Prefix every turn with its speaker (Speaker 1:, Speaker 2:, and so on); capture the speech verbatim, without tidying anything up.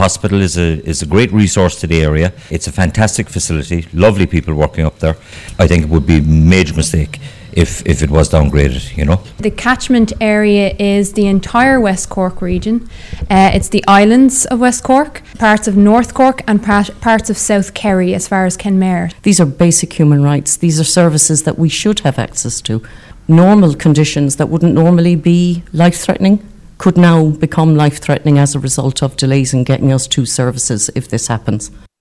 Speaker 1: hospital is a is a great resource to the area. It's a fantastic facility, lovely people working up there. I think it would be a major mistake if if it was downgraded, you know.
Speaker 2: The catchment area is the entire West Cork region. Uh, it's the islands of West Cork, parts of North Cork and par- parts of South Kerry as far as Kenmare.
Speaker 3: These are basic human rights. These are services that we should have access to. Normal conditions that wouldn't normally be life-threatening could now become life-threatening as a result of delays in getting us to services if this happens.